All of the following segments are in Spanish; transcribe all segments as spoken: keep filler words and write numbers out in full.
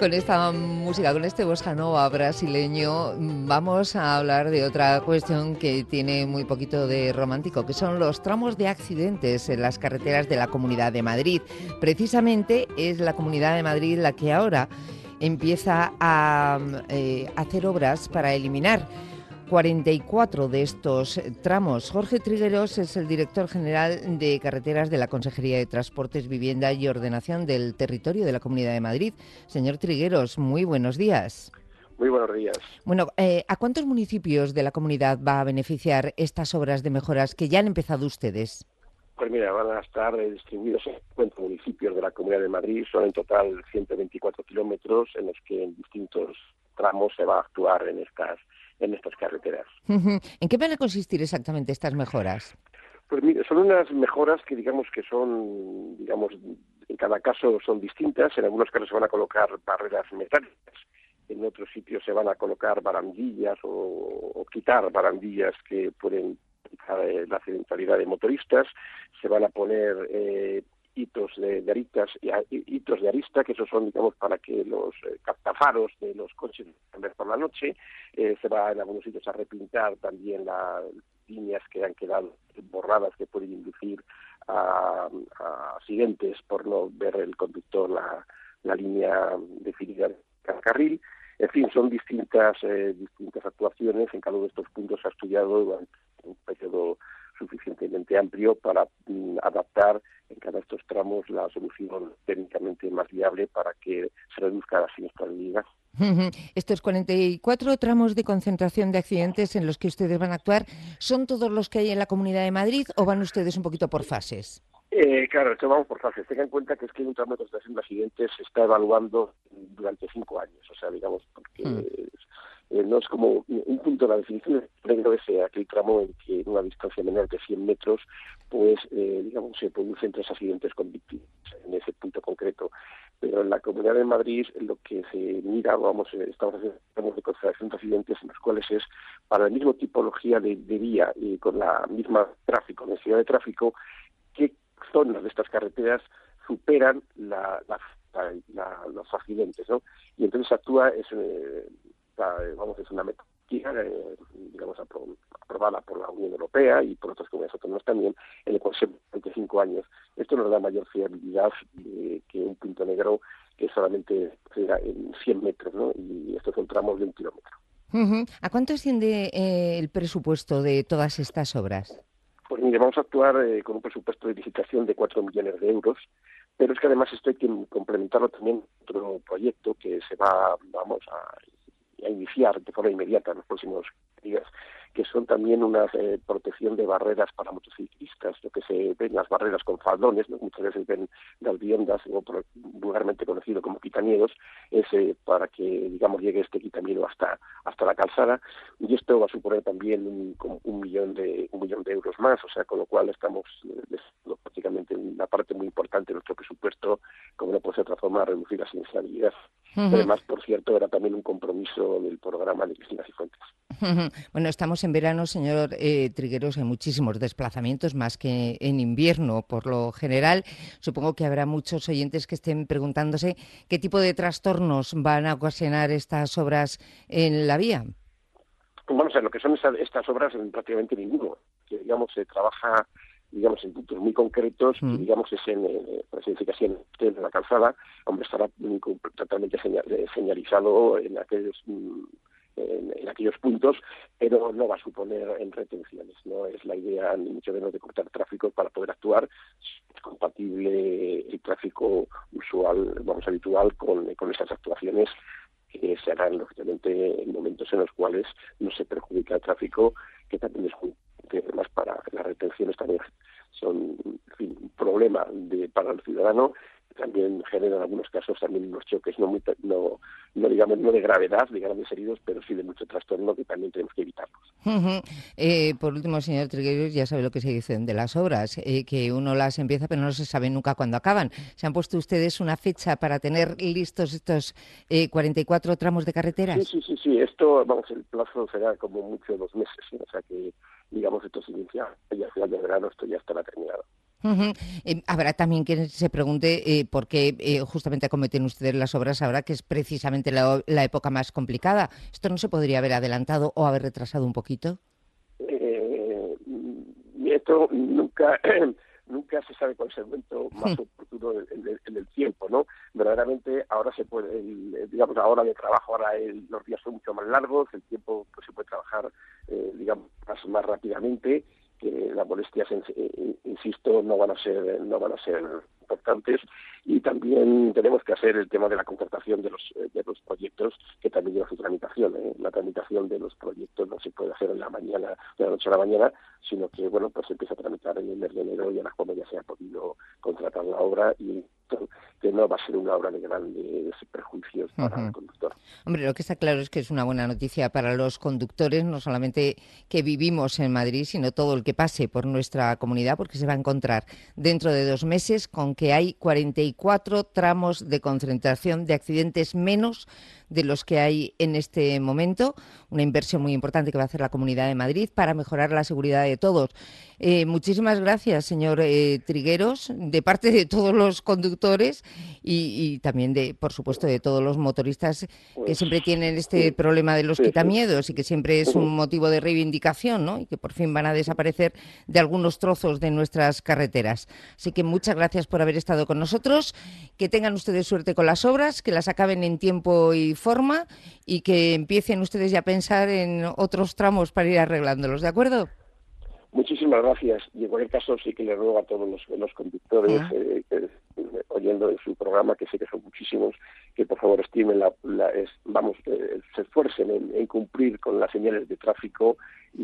Con esta música, con este bossa nova brasileño, vamos a hablar de otra cuestión que tiene muy poquito de romántico, que son los tramos de accidentes en las carreteras de la Comunidad de Madrid. Precisamente es la Comunidad de Madrid la que ahora empieza a eh, hacer obras para eliminar cuarenta y cuatro de estos tramos. Jorge Trigueros es el director general de Carreteras de la Consejería de Transportes, Vivienda y Ordenación del Territorio de la Comunidad de Madrid. Señor Trigueros, muy buenos días. Muy buenos días. Bueno, eh, ¿a cuántos municipios de la comunidad va a beneficiar estas obras de mejoras que ya han empezado ustedes? Pues mira, van a estar distribuidos en cincuenta municipios de la Comunidad de Madrid. Son en total ciento veinticuatro kilómetros en los que en distintos tramos se va a actuar en estas en estas carreteras. ¿En qué van a consistir exactamente estas mejoras? Pues mire, son unas mejoras que digamos que son, digamos, en cada caso son distintas. En algunos casos se van a colocar barreras metálicas, en otros sitios se van a colocar barandillas o, o quitar barandillas que pueden quitar eh, la accidentalidad de motoristas. Se van a poner eh, hitos de, de aristas, hitos de arista, que esos son, digamos, para que los eh, captafaros de los coches ver por la noche. Eh, se va en algunos sitios a repintar también las líneas que han quedado borradas, que pueden inducir a, a accidentes por no ver el conductor la, la línea definida del carril. En fin, son distintas eh, distintas actuaciones. En cada uno de estos puntos se ha estudiado durante un periodo suficientemente amplio para mm, adaptar en cada de estos tramos la solución técnicamente más viable para que se reduzca la siniestralidad. Estos cuarenta y cuatro tramos de concentración de accidentes en los que ustedes van a actuar, ¿son todos los que hay en la Comunidad de Madrid o van ustedes un poquito por fases? Eh, claro, esto vamos por fases. Tenga en cuenta que es que un tramo de concentración de accidentes se está evaluando durante cinco años, o sea, digamos, porque Hmm. eh, no es como un punto de la definición negro ese aquel tramo en que en una distancia menor de cien metros, pues, eh, digamos, se producen tres accidentes con víctimas en ese punto concreto. Pero en la Comunidad de Madrid lo que se mira, vamos, estamos haciendo tramos de concentración de accidentes en los cuales es para la misma tipología de, de vía y con la misma tráfico, densidad de tráfico, qué zonas de estas carreteras superan la, la, la, la, los accidentes, ¿no? Y entonces actúa, es, eh, la, vamos, es una metodología, eh, digamos, apro, aprobada por la Unión Europea y por otras comunidades autónomas también, en el cual se durante cinco años. Esto nos da mayor fiabilidad eh, que un punto negro que solamente sea en cien metros, ¿no? Y estos son tramos de un kilómetro. Uh-huh. ¿A cuánto asciende eh, el presupuesto de todas estas obras? Pues mire, vamos a actuar eh, con un presupuesto de licitación de cuatro millones de euros, pero es que además esto hay que complementarlo también con otro proyecto que se va, vamos a, a iniciar de forma inmediata en los próximos días, que son también una eh, protección de barreras para motociclistas, lo que se ven las barreras con faldones, ¿no? Muchas veces ven las viviendas, o vulgarmente conocido como quitaniedos, es eh, para que, digamos, llegue este quitaniedo hasta hasta la calzada, y esto va a suponer también un, un millón de un millón de euros más, o sea, con lo cual estamos eh, prácticamente una parte muy importante de nuestro presupuesto, como no puede ser otra forma, reducir la siniestralidad. Uh-huh. Además, por cierto, era también un compromiso del programa de Cristina Cifuentes. Uh-huh. Bueno, estamos en verano, señor eh, Trigueros, hay muchísimos desplazamientos, más que en invierno, por lo general. Supongo que habrá muchos oyentes que estén preguntándose qué tipo de trastornos van a ocasionar estas obras en la vía. Vamos a ver, lo que son estas, estas obras, en prácticamente ninguno. Que, digamos, se trabaja, digamos, en puntos muy concretos, mm. que, digamos, es en, eh, por así decir, así, en, en la calzada, hombre, estará totalmente señal, señalizado en aquellos... Mm, En, en aquellos puntos, pero no va a suponer en retenciones. No es la idea ni mucho menos de cortar tráfico para poder actuar. Es compatible el tráfico usual, vamos, habitual, con, con esas actuaciones que se harán, lógicamente, en momentos en los cuales no se perjudica el tráfico, que también es muy además para las retenciones también son, en fin, un problema de, para el ciudadano. También generan en algunos casos también unos choques no muy no no digamos no de gravedad, de grandes heridos, pero sí de mucho trastorno que también tenemos que evitarlos. Uh-huh. Eh, por último, señor Trigueros, ya sabe lo que se dicen de las obras, eh, que uno las empieza pero no se sabe nunca cuándo acaban. ¿Se han puesto ustedes una fecha para tener listos estos eh, cuarenta y cuatro tramos de carreteras? Sí, sí, sí, sí. Esto, vamos, el plazo será como mucho dos meses, ¿sí? O sea que, digamos, esto se inicia y al final de verano esto ya estará terminado. Uh-huh. Eh, habrá también quien se pregunte eh, por qué eh, justamente acometen ustedes las obras ahora, que es precisamente la, la época más complicada. ¿Esto no se podría haber adelantado o haber retrasado un poquito? Eh, esto nunca... Nunca se sabe cuál es el momento más oportuno en el, en el tiempo, ¿no? Verdaderamente ahora se puede, el, digamos, ahora de trabajo, ahora el, los días son mucho más largos, el tiempo pues se puede trabajar, eh, digamos, más, más rápidamente, que las molestias, eh, insisto, no van a ser, no van a ser importantes, y también tenemos que hacer el tema de la contratación de los de los proyectos, que también lleva su tramitación, ¿eh? La tramitación de los proyectos no se puede hacer en la mañana, de la noche a la mañana, sino que, bueno, pues se empieza a tramitar en el mes de enero y a la cual ya se ha podido contratar la obra, y que no va a ser una obra de grandes perjuicios para uh-huh. el conductor. Hombre, lo que está claro es que es una buena noticia para los conductores, no solamente que vivimos en Madrid, sino todo el que pase por nuestra comunidad, porque se va a encontrar dentro de dos meses con que hay cuarenta y cuatro tramos de concentración de accidentes menos de los que hay en este momento, una inversión muy importante que va a hacer la Comunidad de Madrid para mejorar la seguridad de todos. Eh, muchísimas gracias, señor eh, Trigueros, de parte de todos los conductores y, y también, de, por supuesto, de todos los motoristas pues, que siempre tienen este sí, problema de los sí, quitamiedos sí. y que siempre es un motivo de reivindicación, ¿no? Y que por fin van a desaparecer de algunos trozos de nuestras carreteras. Así que muchas gracias por haber estado con nosotros, que tengan ustedes suerte con las obras, que las acaben en tiempo y forma y que empiecen ustedes ya a pensar en otros tramos para ir arreglándolos, ¿de acuerdo? Muchísimas gracias. Y en cualquier caso sí que le ruego a todos los, los conductores, uh-huh. eh, eh, oyendo en su programa, que sé que son muchísimos, que por favor estimen, la, la, es, vamos, eh, se esfuercen en, en cumplir con las señales de tráfico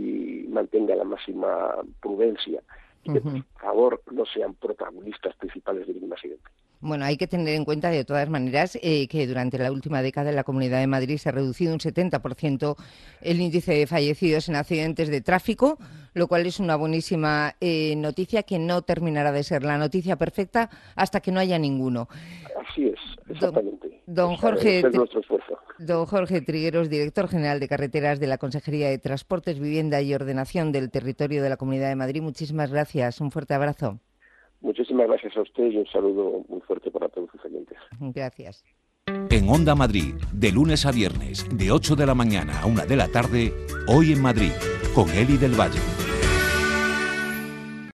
y mantengan la máxima prudencia. Y que, uh-huh. por favor, no sean protagonistas principales de ningún accidente. Bueno, hay que tener en cuenta de todas maneras eh, que durante la última década en la Comunidad de Madrid se ha reducido un setenta por ciento el índice de fallecidos en accidentes de tráfico, lo cual es una buenísima eh, noticia que no terminará de ser la noticia perfecta hasta que no haya ninguno. Así es, exactamente. Don, don Jorge, ese es nuestro esfuerzo. Don Jorge Trigueros, director general de Carreteras de la Consejería de Transportes, Vivienda y Ordenación del Territorio de la Comunidad de Madrid, muchísimas gracias. Un fuerte abrazo. Muchísimas gracias a usted y un saludo muy fuerte para todos sus oyentes. Gracias. En Onda Madrid, de lunes a viernes, de ocho de la mañana a una de la tarde, Hoy en Madrid, con Eli del Valle.